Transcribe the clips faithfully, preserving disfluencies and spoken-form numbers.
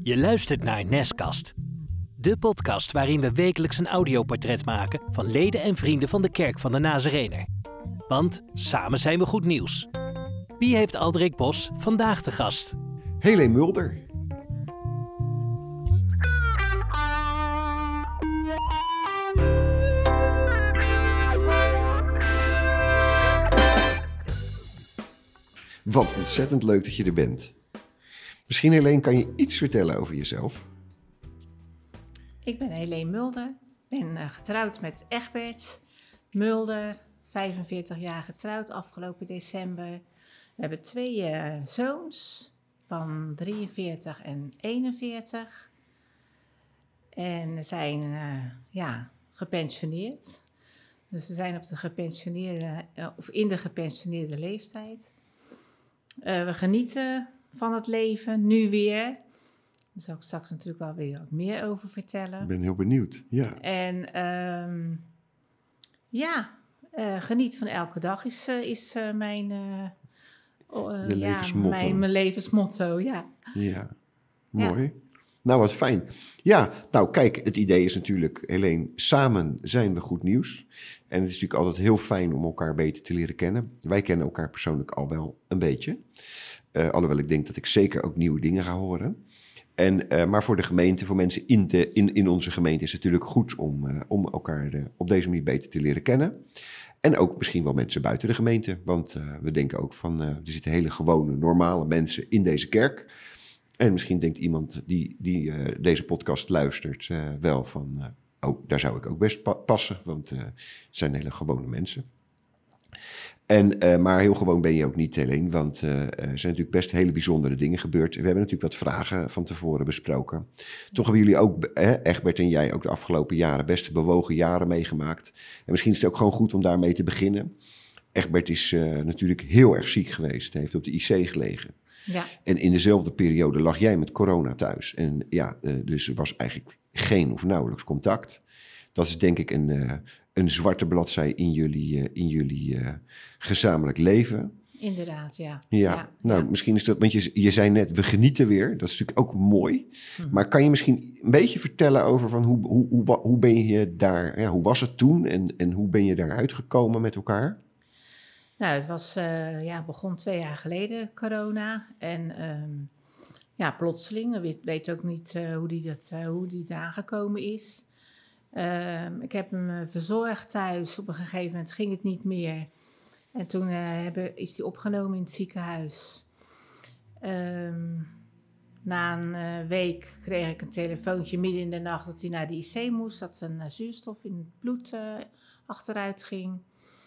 Je luistert naar Neskast, de podcast waarin we wekelijks een audioportret maken van leden en vrienden van de Kerk van de Nazarener. Want samen zijn we goed nieuws. Wie heeft Alderik Bos vandaag te gast? Helene Mulder. Wat ontzettend leuk dat je er bent. Misschien Helene, kan je iets vertellen over jezelf? Ik ben Helene Mulder, ben uh, getrouwd met Egbert Mulder, vijfenveertig jaar getrouwd afgelopen december. We hebben twee uh, zoons van drieënveertig en eenenveertig. En we zijn uh, ja, gepensioneerd. Dus we zijn op de gepensioneerde, uh, of in de gepensioneerde leeftijd. Uh, we genieten van het leven, nu weer. Daar zal ik straks natuurlijk wel weer wat meer over vertellen. Ik ben heel benieuwd, ja. En um, ja, uh, geniet van elke dag is, uh, is uh, mijn, uh, uh, Je ja, levensmotto. mijn, mijn levensmotto, ja. Ja, mooi. Ja. Nou, wat fijn. Ja, nou kijk, het idee is natuurlijk, Helene, samen zijn we goed nieuws. En het is natuurlijk altijd heel fijn om elkaar beter te leren kennen. Wij kennen elkaar persoonlijk al wel een beetje. Uh, alhoewel ik denk dat ik zeker ook nieuwe dingen ga horen. En, uh, maar voor de gemeente, voor mensen in, de, in, in onze gemeente is het natuurlijk goed om, uh, om elkaar uh, op deze manier beter te leren kennen. En ook misschien wel mensen buiten de gemeente. Want uh, we denken ook van, uh, er zitten hele gewone, normale mensen in deze kerk. En misschien denkt iemand die, die uh, deze podcast luistert uh, wel van, uh, oh, daar zou ik ook best pa- passen. Want uh, het zijn hele gewone mensen. En, uh, maar heel gewoon ben je ook niet, Helene, want uh, er zijn natuurlijk best hele bijzondere dingen gebeurd. We hebben natuurlijk wat vragen van tevoren besproken. Toch hebben jullie ook, hè, Egbert en jij, ook de afgelopen jaren best bewogen jaren meegemaakt. En misschien is het ook gewoon goed om daarmee te beginnen. Egbert is uh, natuurlijk heel erg ziek geweest, hij heeft op de I C gelegen. Ja. En in dezelfde periode lag jij met corona thuis. En ja, uh, dus er was eigenlijk geen of nauwelijks contact. Dat is denk ik een, uh, een zwarte bladzij in jullie, uh, in jullie uh, gezamenlijk leven. Inderdaad, ja. Ja, ja nou ja. misschien is dat, want je, je zei net, we genieten weer. Dat is natuurlijk ook mooi. Hmm. Maar kan je misschien een beetje vertellen over van hoe, hoe, hoe, hoe ben je daar, ja, hoe was het toen en, en hoe ben je daaruit gekomen met elkaar? Nou, het was, uh, ja, begon twee jaar geleden, corona. En um, ja, plotseling, we weten ook niet uh, hoe die, dat, uh, hoe die daar aangekomen is. Uh, ik heb hem uh, verzorgd thuis. Op een gegeven moment ging het niet meer. En toen uh, hebben, is hij opgenomen in het ziekenhuis. Um, na een uh, week kreeg ik een telefoontje midden in de nacht dat hij naar de I C moest. Dat zijn uh, zuurstof in het bloed uh, achteruit ging.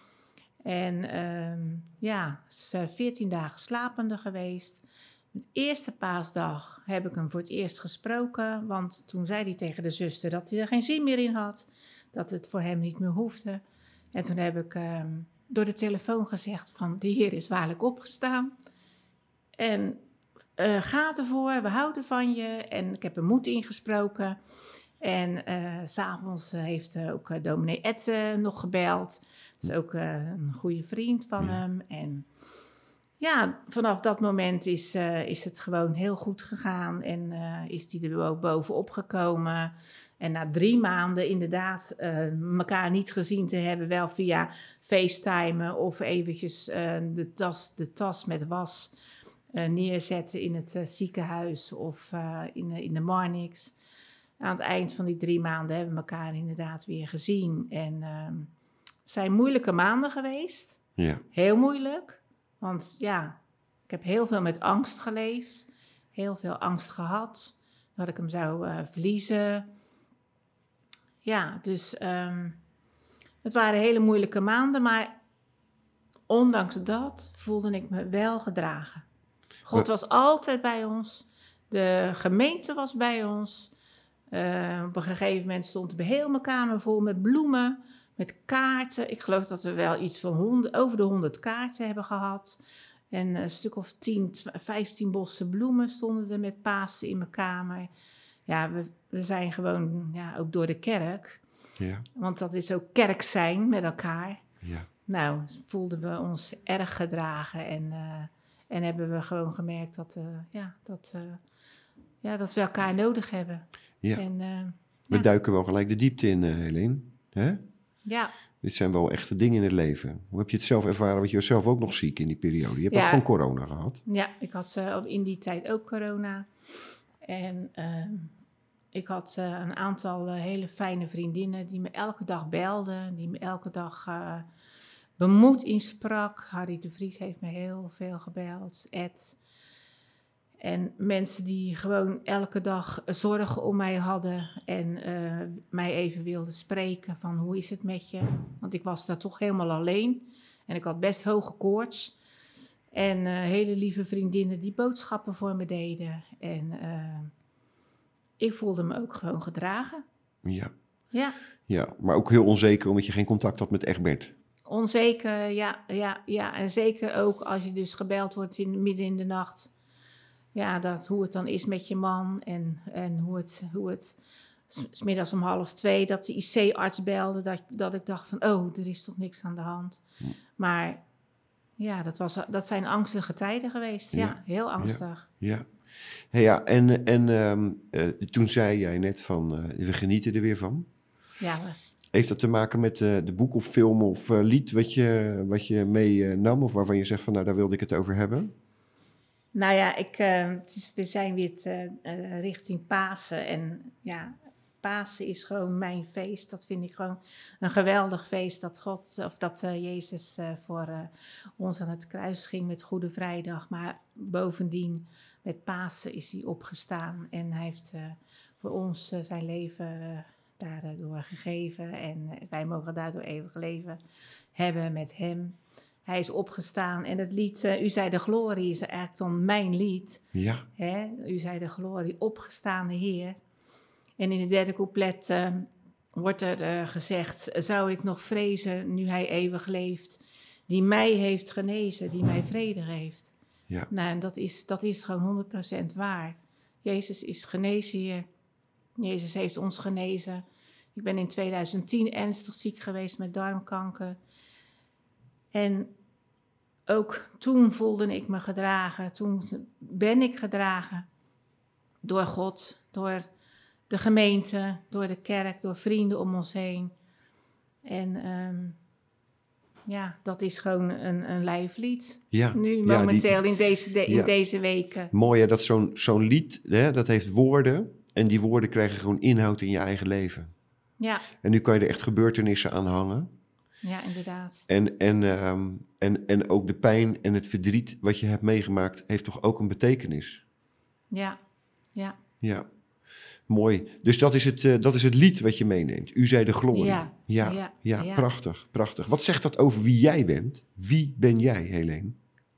En um, ja, is uh, veertien dagen slapende geweest. De eerste paasdag heb ik hem voor het eerst gesproken, want toen zei hij tegen de zuster dat hij er geen zin meer in had, dat het voor hem niet meer hoefde. En toen heb ik um, door de telefoon gezegd van, de Heer is waarlijk opgestaan. En uh, ga ervoor, we houden van je. En ik heb hem moed ingesproken. En uh, 's avonds uh, heeft uh, ook uh, dominee Ed uh, nog gebeld. Dat is ook uh, een goede vriend van ja. hem. En ja, vanaf dat moment is, uh, is het gewoon heel goed gegaan. En uh, is hij er ook bovenop gekomen. En na drie maanden inderdaad uh, elkaar niet gezien te hebben. Wel via FaceTimen of eventjes uh, de, tas, de tas met was uh, neerzetten in het uh, ziekenhuis of uh, in, in de Marnix. Aan het eind van die drie maanden hebben we elkaar inderdaad weer gezien. En uh, het zijn moeilijke maanden geweest. Ja. Heel moeilijk. Want ja, ik heb heel veel met angst geleefd. Heel veel angst gehad. Dat ik hem zou uh, verliezen. Ja, dus um, het waren hele moeilijke maanden. Maar ondanks dat voelde ik me wel gedragen. God was altijd bij ons. De gemeente was bij ons. Uh, op een gegeven moment stond er heel mijn kamer vol met bloemen, met kaarten. Ik geloof dat we wel iets van honderd, over de honderd kaarten hebben gehad. En een stuk of tien, vijftien bossen bloemen stonden er met Pasen in mijn kamer. Ja, we, we zijn gewoon ja, ook door de kerk. Ja. Want dat is ook kerk zijn met elkaar. Ja. Nou, voelden we ons erg gedragen en, uh, en hebben we gewoon gemerkt dat, uh, ja, dat, uh, ja, dat we elkaar nodig hebben. Ja. En, uh, We ja. duiken wel gelijk de diepte in, uh, Helene. Hè? Ja. Dit zijn wel echte dingen in het leven. Hoe heb je het zelf ervaren? Want je was zelf ook nog ziek in die periode. Je hebt ja. ook gewoon corona gehad. Ja, ik had uh, in die tijd ook corona. En uh, ik had uh, een aantal uh, hele fijne vriendinnen die me elke dag belden. Die me elke dag uh, bemoed insprak. Harry de Vries heeft me heel veel gebeld. Ed. En mensen die gewoon elke dag zorgen om mij hadden en uh, mij even wilden spreken van hoe is het met je? Want ik was daar toch helemaal alleen en ik had best hoge koorts. En uh, hele lieve vriendinnen die boodschappen voor me deden. En uh, ik voelde me ook gewoon gedragen. Ja. Ja. Ja, maar ook heel onzeker omdat je geen contact had met Egbert. Onzeker, ja, ja, ja. En zeker ook als je dus gebeld wordt in, midden in de nacht. Ja, dat, hoe het dan is met je man en, en hoe het, hoe het 's middags om half twee, dat de I C-arts belde, dat, dat ik dacht van, oh, er is toch niks aan de hand. Hm. Maar ja, dat, was, dat zijn angstige tijden geweest. Ja, ja heel angstig. Ja, ja. Hey, ja en, en um, uh, toen zei jij net van, uh, we genieten er weer van. Ja. We... Heeft dat te maken met uh, de boek of film of uh, lied wat je, wat je meenam? Of waarvan je zegt van, nou, daar wilde ik het over hebben? Nou ja, ik, uh, het is, we zijn weer te, uh, richting Pasen. En ja, Pasen is gewoon mijn feest. Dat vind ik gewoon een geweldig feest. Dat God, of dat uh, Jezus uh, voor uh, ons aan het kruis ging met Goede Vrijdag. Maar bovendien, met Pasen is hij opgestaan. En hij heeft uh, voor ons uh, zijn leven uh, daardoor gegeven. En uh, wij mogen daardoor eeuwig leven hebben met hem. Hij is opgestaan en het lied uh, U zij de glorie is eigenlijk dan mijn lied. Ja. Hè? U zij de glorie, opgestaande Heer. En in het derde couplet uh, wordt er uh, gezegd, zou ik nog vrezen nu hij eeuwig leeft, die mij heeft genezen, die mij vrede geeft. Ja. Nou, en dat is, dat is gewoon honderd procent waar. Jezus is geneesheer. Jezus heeft ons genezen. Ik ben in tweeduizend tien ernstig ziek geweest met darmkanker. En ook toen voelde ik me gedragen. Toen ben ik gedragen door God, door de gemeente, door de kerk, door vrienden om ons heen. En um, ja, dat is gewoon een, een lijflied. Ja, nu momenteel ja, die, in, deze, de, in ja. deze weken. Mooi hè, dat zo'n, zo'n lied, hè, dat heeft woorden. En die woorden krijgen gewoon inhoud in je eigen leven. Ja. En nu kan je er echt gebeurtenissen aan hangen. Ja, inderdaad. En, en, um, en, en ook de pijn en het verdriet wat je hebt meegemaakt, heeft toch ook een betekenis? Ja, ja. Ja, mooi. Dus dat is het, uh, dat is het lied wat je meeneemt. U zij de glorie. Ja, ja, ja, ja, ja. Prachtig, prachtig. Wat zegt dat over wie jij bent? Wie ben jij, Helene?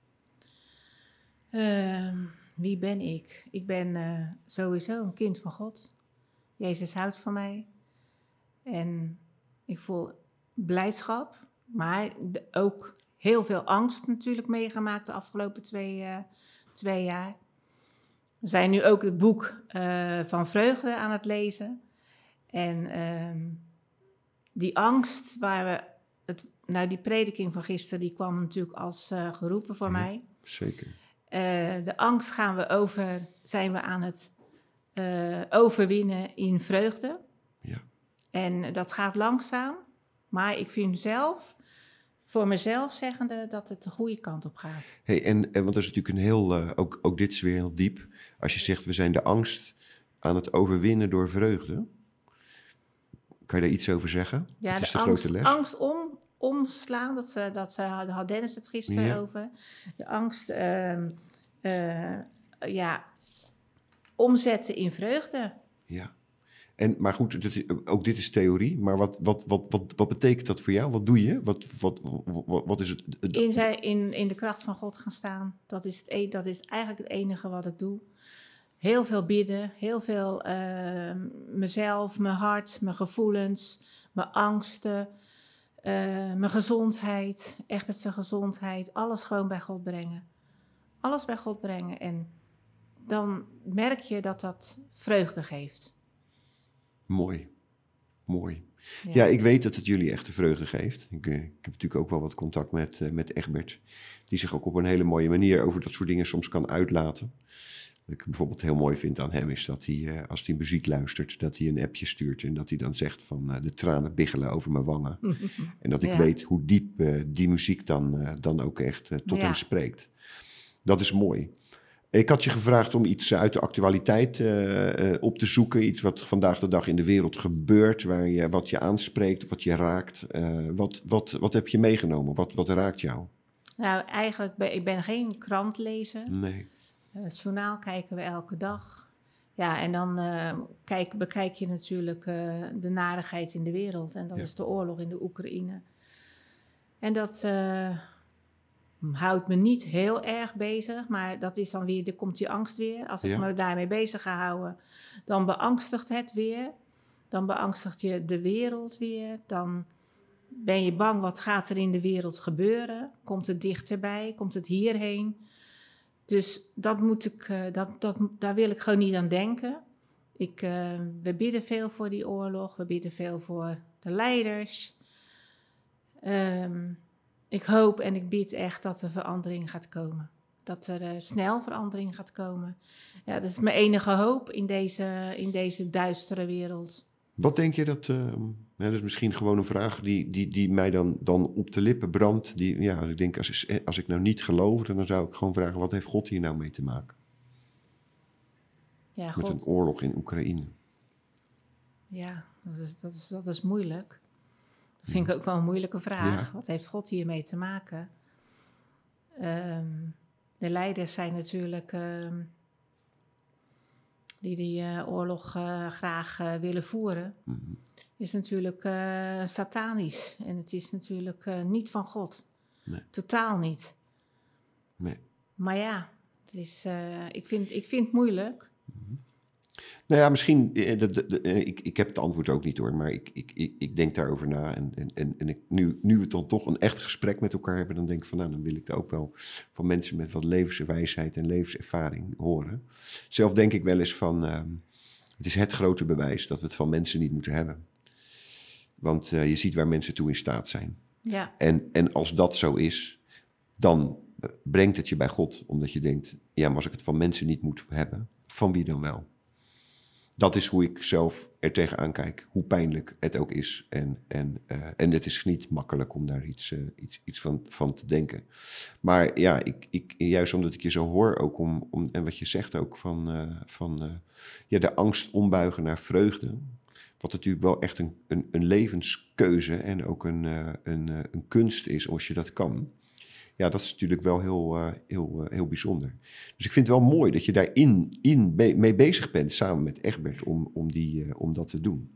Uh, wie ben ik? Ik ben uh, sowieso een kind van God. Jezus houdt van mij. En ik voel blijdschap, maar de, ook heel veel angst natuurlijk meegemaakt de afgelopen twee, uh, twee jaar. We zijn nu ook het boek uh, van Vreugde aan het lezen. En uh, die angst waar we... Het, nou, die prediking van gisteren, die kwam natuurlijk als uh, geroepen voor ja, mij. Zeker. Uh, de angst gaan we over, zijn we aan het uh, overwinnen in vreugde. Ja. En dat gaat langzaam. Maar ik vind zelf, voor mezelf zeggende, dat het de goede kant op gaat. Hey, en, en want dat is natuurlijk een heel, uh, ook, ook dit is weer heel diep. Als je zegt, we zijn de angst aan het overwinnen door vreugde. Kan je daar iets over zeggen? Ja, dat is de, de angst, grote les. angst om, omslaan, dat, ze, dat ze, daar had Dennis het gisteren ja. over. De angst, uh, uh, ja, omzetten in vreugde. Ja. En, maar goed, dat is, ook dit is theorie. Maar wat, wat, wat, wat, wat betekent dat voor jou? Wat doe je? Wat, wat, wat, wat is het? In, zij, in, in de kracht van God gaan staan. Dat is, het, dat is eigenlijk het enige wat ik doe. Heel veel bidden. Heel veel uh, mezelf, mijn hart, mijn gevoelens, mijn angsten, uh, mijn gezondheid. Echt met zijn gezondheid. Alles gewoon bij God brengen. Alles bij God brengen. En dan merk je dat dat vreugde geeft. Mooi, mooi. Ja. Ja, ja, ik weet dat het jullie echt de vreugde geeft. Ik, uh, ik heb natuurlijk ook wel wat contact met, uh, met Egbert. Die zich ook op een hele mooie manier over dat soort dingen soms kan uitlaten. Wat ik bijvoorbeeld heel mooi vind aan hem is dat hij, uh, als hij muziek luistert, dat hij een appje stuurt en dat hij dan zegt van uh, de tranen biggelen over mijn wangen. En dat ik Ja. weet hoe diep uh, die muziek dan, uh, dan ook echt uh, tot Ja. hem spreekt. Dat is mooi. Ik had je gevraagd om iets uit de actualiteit uh, uh, op te zoeken. Iets wat vandaag de dag in de wereld gebeurt, waar je, wat je aanspreekt, wat je raakt. Uh, wat, wat, wat heb je meegenomen? Wat, wat raakt jou? Nou, eigenlijk, ben, ik ben geen krantlezer. Nee. Uh, het journaal kijken we elke dag. Ja, en dan uh, kijk, bekijk je natuurlijk uh, de narigheid in de wereld. En dat Ja. is de oorlog in de Oekraïne. En dat uh, houdt me niet heel erg bezig. Maar dat is dan weer, er komt die angst weer. Als ik Ja. me daarmee bezig ga houden, dan beangstigt het weer. Dan beangstigt je de wereld weer. Dan ben je bang, wat gaat er in de wereld gebeuren? Komt het dichterbij? Komt het hierheen? Dus dat moet ik, uh, dat, dat, daar wil ik gewoon niet aan denken. Ik, uh, we bidden veel voor die oorlog. We bidden veel voor de leiders. Um, ik hoop en ik bid echt dat er verandering gaat komen. Dat er uh, snel verandering gaat komen. Ja, dat is mijn enige hoop in deze, in deze duistere wereld. Wat denk je dat... Uh, ja, dat is misschien gewoon een vraag die, die, die mij dan, dan op de lippen brandt. Die, ja, ik denk, als, als ik nou niet geloofde, dan zou ik gewoon vragen, wat heeft God hier nou mee te maken? Ja, Met God, een oorlog in Oekraïne. Ja, dat is, dat is, dat is moeilijk. Dat vind ik ook wel een moeilijke vraag. Ja. Wat heeft God hiermee te maken? Um, de leiders zijn natuurlijk... Um, die die uh, oorlog uh, graag uh, willen voeren, Mm-hmm. is natuurlijk uh, satanisch. En het is natuurlijk uh, niet van God. Nee. Totaal niet. Nee. Maar ja, het is, uh, ik, vind, ik vind het moeilijk. Mm-hmm. Nou ja, misschien, de, de, de, ik, ik heb het antwoord ook niet hoor, maar ik, ik, ik, ik denk daarover na. En, en, en, en ik, nu, nu we dan toch een echt gesprek met elkaar hebben, dan denk ik van nou, dan wil ik het ook wel van mensen met wat levenswijsheid en levenservaring horen. Zelf denk ik wel eens van, uh, het is het grote bewijs dat we het van mensen niet moeten hebben. Want uh, je ziet waar mensen toe in staat zijn. Ja. En, en als dat zo is, dan brengt het je bij God, omdat je denkt, ja, maar als ik het van mensen niet moet hebben, van wie dan wel? Dat is hoe ik zelf er tegenaan kijk, hoe pijnlijk het ook is. En, en, uh, en het is niet makkelijk om daar iets, uh, iets, iets van, van te denken. Maar ja, ik, ik, juist omdat ik je zo hoor ook om, om en wat je zegt ook van, uh, van uh, ja, de angst ombuigen naar vreugde. Wat natuurlijk wel echt een, een, een levenskeuze en ook een, uh, een, uh, een kunst is als je dat kan. Ja, dat is natuurlijk wel heel, uh, heel, uh, heel bijzonder. Dus ik vind het wel mooi dat je daarin in be- mee bezig bent samen met Egbert om, om, die, uh, om dat te doen.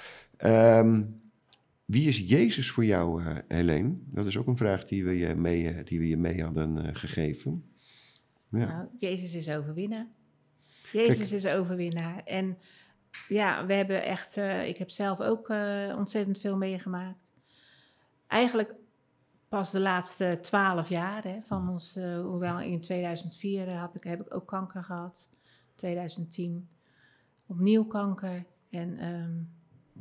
Um, wie is Jezus voor jou, uh, Helene? Dat is ook een vraag die we je mee, uh, die we je mee hadden uh, gegeven. Ja. Nou, Jezus is overwinnaar. Jezus Kijk. is overwinnaar. En ja, we hebben echt... Uh, ik heb zelf ook uh, ontzettend veel meegemaakt. Eigenlijk... Pas de laatste twaalf jaar hè, van ons, uh, hoewel in tweeduizend vier uh, heb, ik, heb ik ook kanker gehad. tweeduizend tien opnieuw kanker. En um,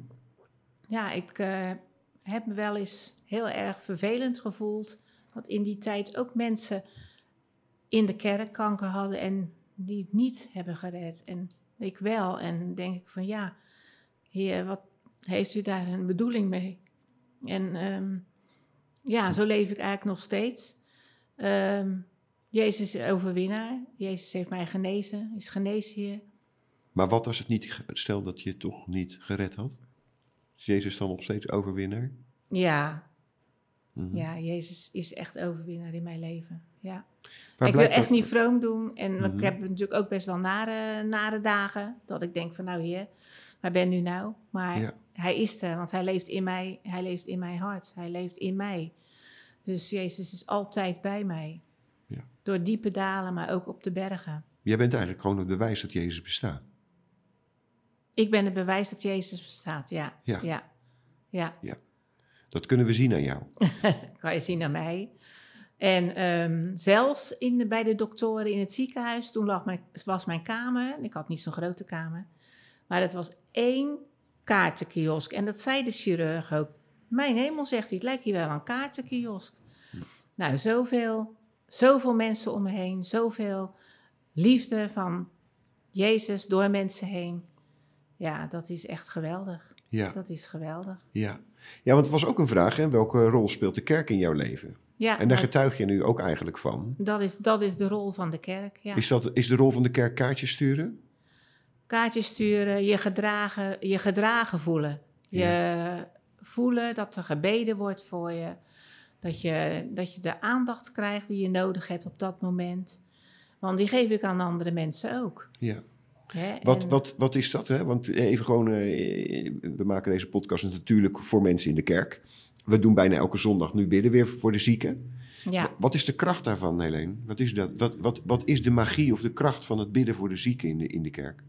ja, ik uh, heb me wel eens heel erg vervelend gevoeld. Dat in die tijd ook mensen in de kerk kanker hadden en die het niet hebben gered. En ik wel. En denk ik van ja, Heer, wat heeft u daar een bedoeling mee? En... Um, Ja, zo leef ik eigenlijk nog steeds. Um, Jezus is overwinnaar. Jezus heeft mij genezen, is geneesheer. Maar wat als het niet, stel dat je het toch niet gered had? Is Jezus dan nog steeds overwinnaar? Ja. Mm-hmm. Ja, Jezus is echt overwinnaar in mijn leven. Ja. Maar ik wil echt dat... niet vroom doen. En mm-hmm. ik heb natuurlijk ook best wel nare, nare dagen. Dat ik denk van nou Heer, waar ben u nou? Maar ja. Hij is er, want hij leeft in mij. Hij leeft in mijn hart. Hij leeft in mij. Dus Jezus is altijd bij mij. Ja. Door diepe dalen, maar ook op de bergen. Jij bent eigenlijk gewoon het bewijs dat Jezus bestaat. Ik ben het bewijs dat Jezus bestaat, ja. Ja. ja. ja. ja. Dat kunnen we zien aan jou. Kan je zien aan mij. En um, zelfs in de, bij de doktoren in het ziekenhuis, toen lag mijn, was mijn kamer. Ik had niet zo'n grote kamer. Maar dat was één kaartenkiosk. En dat zei de chirurg ook. Mijn hemel, zegt hij, het lijkt hier wel een kaartenkiosk. Hm. Nou, zoveel, zoveel mensen om me heen, zoveel liefde van Jezus door mensen heen. Ja, dat is echt geweldig. Ja. Dat is geweldig. Ja. ja, want het was ook een vraag, hè? Welke rol speelt de kerk in jouw leven? Ja, En daar maar getuig je nu ook eigenlijk van. dat is, dat is de rol van de kerk, ja. Is, dat, is de rol van de kerk kaartjes sturen? Kaartjes sturen, je gedragen, je gedragen voelen. Je Ja. voelen dat er gebeden wordt voor je. Dat je, dat je de aandacht krijgt die je nodig hebt op dat moment. Want die geef ik aan andere mensen ook. Ja. Hè? Wat, En- wat, wat is dat? Hè? Want even gewoon, eh, we maken deze podcast natuurlijk voor mensen in de kerk. We doen bijna elke zondag nu bidden weer voor de zieken. ja. Wat is de kracht daarvan, Helene? Wat is, dat? Wat, wat, wat is de magie of de kracht van het bidden voor de zieken in de, in de kerk?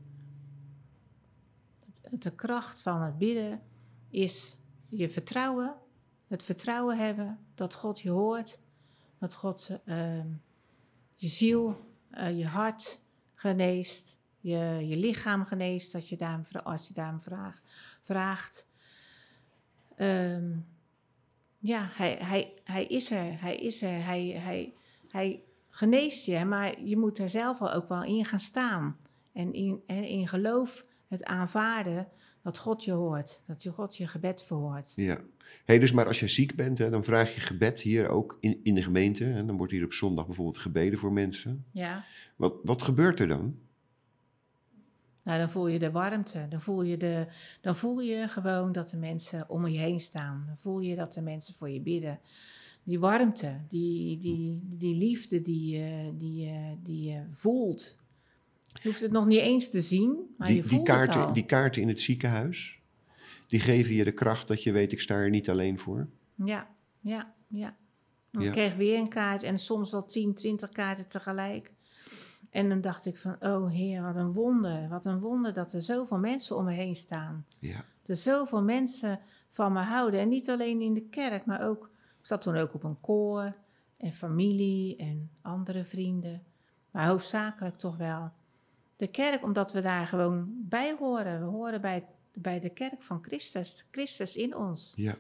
De kracht van het bidden is je vertrouwen. Het vertrouwen hebben dat God je hoort. Dat God uh, je ziel, uh, je hart geneest. Je, je lichaam geneest dat je daarom, als je daarom vraag, vraagt. Um, ja, hij, hij, hij is er. Hij is er. Hij, hij, hij geneest je. Maar je moet er zelf wel ook wel in gaan staan. En in, en in geloof het aanvaarden dat God je hoort. Dat je God je gebed verhoort. Ja. Hey, dus maar als je ziek bent, hè, dan vraag je gebed hier ook in, in de gemeente. En dan wordt hier op zondag bijvoorbeeld gebeden voor mensen. Ja. Wat, wat gebeurt er dan? Nou, dan voel je de warmte. Dan voel je, de, dan voel je gewoon dat de mensen om je heen staan. Dan voel je dat de mensen voor je bidden. Die warmte, die, die, die liefde die je, die, je, die je voelt. Je hoeft het nog niet eens te zien, maar Die, je die, voelt het kaarten, al. die kaarten in het ziekenhuis, die geven je de kracht dat je weet, ik sta er niet alleen voor. Ja, ja, ja. Dan Ja. kreeg ik weer een kaart en soms wel tien, twintig kaarten tegelijk. En dan dacht ik van, oh Heer, wat een wonder. Wat een wonder dat er zoveel mensen om me heen staan. Ja. Er zoveel mensen van me houden. En niet alleen in de kerk, maar ook... Ik zat toen ook op een koor en familie en andere vrienden. Maar hoofdzakelijk toch wel de kerk, omdat we daar gewoon bij horen. We horen bij, bij de kerk van Christus. Christus in ons. Ja.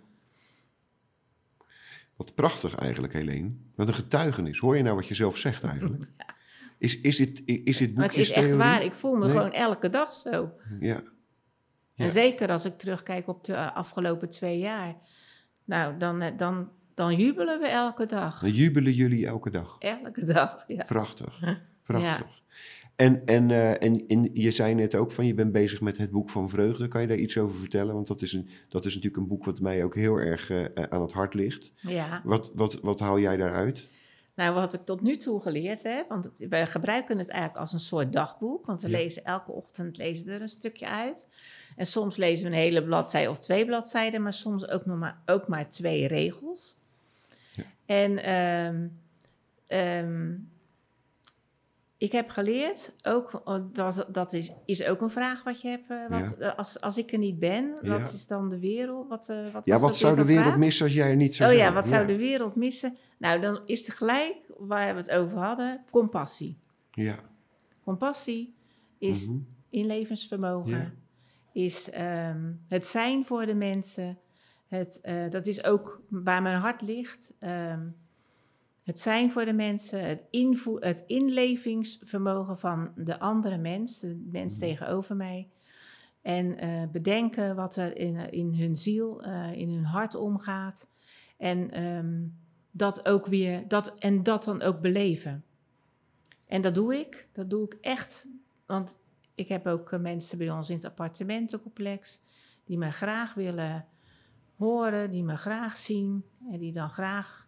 Wat prachtig eigenlijk, Helene. Wat een getuigenis. Hoor je nou wat je zelf zegt eigenlijk? Is, is dit, is dit Maar het is echt boekjestheorie? waar. Ik voel me Nee. gewoon elke dag zo. Ja. En Ja. zeker als ik terugkijk op de afgelopen twee jaar. Nou, dan, dan, dan jubelen we elke dag. Dan jubelen jullie elke dag. Elke dag, ja. Prachtig. Prachtig. En, en, uh, en, en je zei net ook van je bent bezig met het boek van Vreugde. Kan je daar iets over vertellen? Want dat is, een, dat is natuurlijk een boek wat mij ook heel erg uh, aan het hart ligt. Ja. Wat, wat, wat haal jij daaruit? Nou, wat ik tot nu toe geleerd heb, want het, wij gebruiken het eigenlijk als een soort dagboek, want we Ja. lezen elke ochtend lezen we er een stukje uit. En soms lezen we een hele bladzijde of twee bladzijden, maar soms ook, nog maar, ook maar twee regels. Ja. En um, um, ik heb geleerd, ook, dat, dat is, is ook een vraag wat je hebt, uh, wat, Ja. als, als ik er niet ben, Ja. wat is dan de wereld? Wat, uh, wat Ja, was wat dat zou weer de voor wereld vraag? missen als jij er niet zou Oh zijn? ja, wat zou de wereld missen? Nou, dan is het gelijk waar we het over hadden, compassie. Ja. Compassie is Mhm. inlevensvermogen, Ja. is um, het zijn voor de mensen. Het, uh, dat is ook waar mijn hart ligt. Um, het zijn voor de mensen, het, invo- het inlevingsvermogen van de andere mens, de mens Mhm. tegenover mij. En uh, bedenken wat er in, in hun ziel, uh, in hun hart omgaat. En um, dat ook weer, dat, en dat dan ook beleven. En dat doe ik, dat doe ik echt. Want ik heb ook uh, mensen bij ons in het appartementencomplex die me graag willen horen, die me graag zien en die dan graag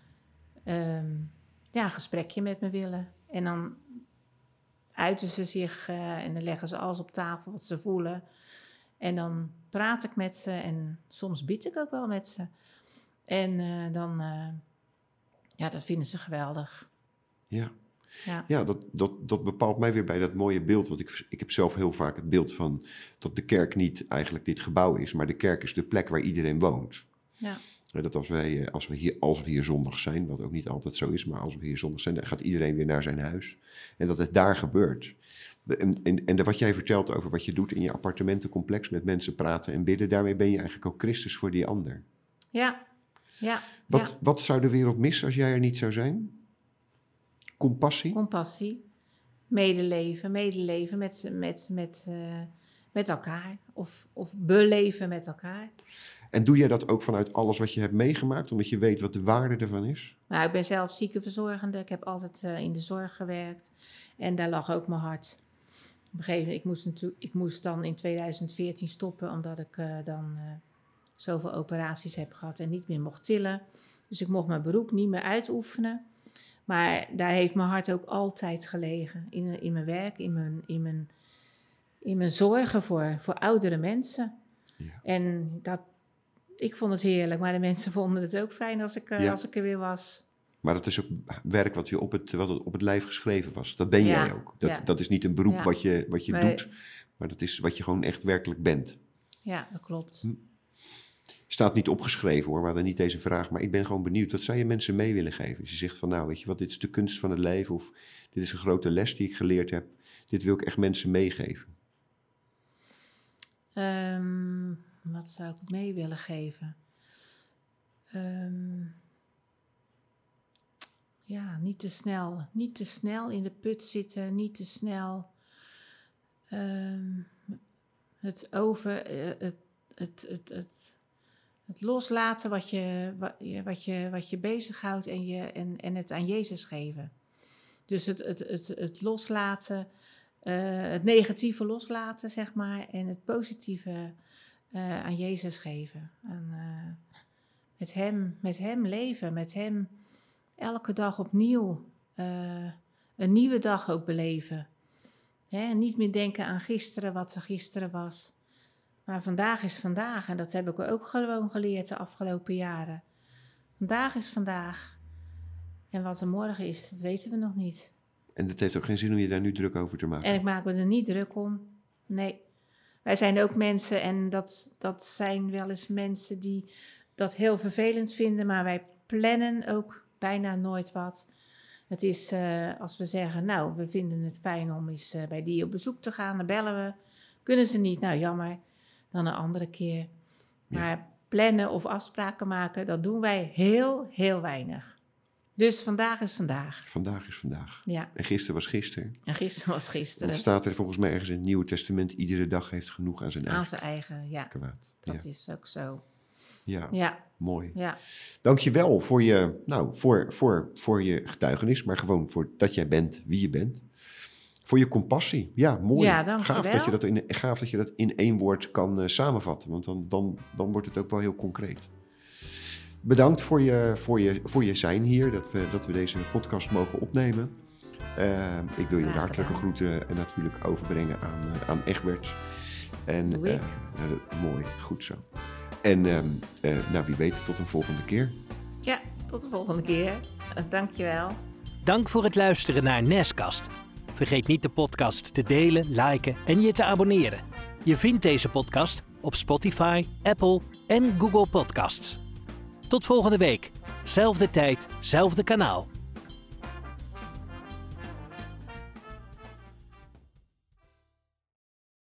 um, ja, een gesprekje met me willen. En dan uiten ze zich uh, en dan leggen ze alles op tafel wat ze voelen. En dan praat ik met ze en soms bid ik ook wel met ze. En uh, dan, uh, ja, dat vinden ze geweldig. Ja. Ja, Ja, dat, dat, dat bepaalt mij weer bij dat mooie beeld. Want ik, ik heb zelf heel vaak het beeld van dat de kerk niet eigenlijk dit gebouw is, maar de kerk is de plek waar iedereen woont. ja. Dat als, wij, als, we hier, als we hier zondag zijn, wat ook niet altijd zo is, maar als we hier zondag zijn, dan gaat iedereen weer naar zijn huis. En dat het daar gebeurt. De, en, en, en de, wat jij vertelt over wat je doet in je appartementencomplex, met mensen praten en bidden, daarmee ben je eigenlijk ook Christus voor die ander. Ja, ja. Wat, ja. wat zou de wereld missen als jij er niet zou zijn? Compassie? Compassie. medeleven, medeleven met, met, met, uh, met elkaar. Of, of beleven met elkaar. En doe jij dat ook vanuit alles wat je hebt meegemaakt, omdat je weet wat de waarde ervan is? Nou, ik ben zelf ziekenverzorgende. Ik heb altijd uh, in de zorg gewerkt. En daar lag ook mijn hart. Op een gegeven moment, ik moest, natuurlijk, ik moest dan in tweeduizend veertien stoppen, omdat ik uh, dan uh, zoveel operaties heb gehad en niet meer mocht tillen. Dus ik mocht mijn beroep niet meer uitoefenen. Maar daar heeft mijn hart ook altijd gelegen. In, in mijn werk, in mijn, in mijn, in mijn zorgen voor, voor oudere mensen. Ja. En dat, ik vond het heerlijk, maar de mensen vonden het ook fijn als ik, uh, ja. als ik er weer was. Maar dat is ook werk wat je op het, wat op het lijf geschreven was. Dat ben ja. jij ook. Dat, ja. dat is niet een beroep ja. wat je, wat je maar, doet, maar dat is wat je gewoon echt werkelijk bent. Ja, dat klopt. Hm. Staat niet opgeschreven hoor, we hadden niet deze vraag, maar ik ben gewoon benieuwd. Wat zou je mensen mee willen geven? Als je zegt van nou, weet je wat, dit is de kunst van het leven of dit is een grote les die ik geleerd heb. Dit wil ik echt mensen meegeven. Um, wat zou ik mee willen geven? Um, ja, niet te snel. Niet te snel in de put zitten, niet te snel um, het over, uh, het, het, het, het, het loslaten wat je, wat je, wat je bezighoudt en, je, en, en het aan Jezus geven. Dus het, het, het, het loslaten, uh, het negatieve loslaten, zeg maar, en het positieve uh, aan Jezus geven. En, uh, met hem, met hem leven, met hem elke dag opnieuw uh, een nieuwe dag ook beleven. Hè? En niet meer denken aan gisteren, wat er gisteren was. Maar vandaag is vandaag. En dat heb ik ook gewoon geleerd de afgelopen jaren. Vandaag is vandaag. En wat er morgen is, dat weten we nog niet. En het heeft ook geen zin om je daar nu druk over te maken. En ik maak me er niet druk om. Nee. Wij zijn ook mensen en dat, dat zijn wel eens mensen die dat heel vervelend vinden. Maar wij plannen ook bijna nooit wat. Het is uh, als we zeggen, nou, we vinden het fijn om eens uh, bij die op bezoek te gaan. Dan bellen we. Kunnen ze niet? Nou, jammer. Dan een andere keer. Maar ja. plannen of afspraken maken, dat doen wij heel, heel weinig. Dus vandaag is vandaag. Vandaag is vandaag. Ja. En gisteren was gisteren. En gisteren was gisteren. Dat staat er volgens mij ergens in het Nieuwe Testament. Iedere dag heeft genoeg aan zijn eigen. Aan zijn eigen, ja. Kwaad. Dat ja. is ook zo. Ja, ja. mooi. Ja. Dank je wel voor je, nou, voor, voor, voor je getuigenis, maar gewoon voor dat jij bent wie je bent. Voor je compassie. Ja, mooi. Ja, dank gaaf je wel. Dat je dat in, gaaf dat je dat in één woord kan uh, samenvatten, want dan, dan, dan wordt het ook wel heel concreet. Bedankt voor je, voor je, voor je zijn hier, dat we, dat we deze podcast mogen opnemen. Uh, ik wil je de hartelijke groeten en natuurlijk overbrengen aan, uh, aan Egbert. En, Doe ik. Uh, nou, dat, mooi, goed zo. En uh, uh, nou, wie weet, tot een volgende keer. Ja, tot de volgende keer. Dank je wel. Dank voor het luisteren naar Neskast. Vergeet niet de podcast te delen, liken en je te abonneren. Je vindt deze podcast op Spotify, Apple en Google Podcasts. Tot volgende week. Zelfde tijd, zelfde kanaal.